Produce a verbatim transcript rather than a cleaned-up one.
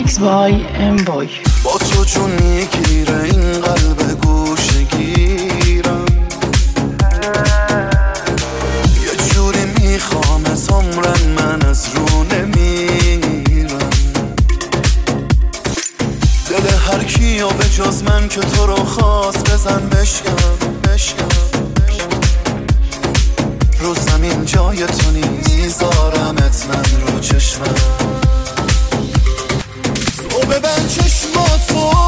Mix by M-Boy. با تو چون میگیره این قلب گوشه گیرم، یه جوری میخوام از عمرن من از رو نمیرم. دل هر کیو به جز من که تو رو خواست بزن بشکن بشکن. رو زمین جای تو نیست، میذارمت من رو چشمم. تو ببند چشماتو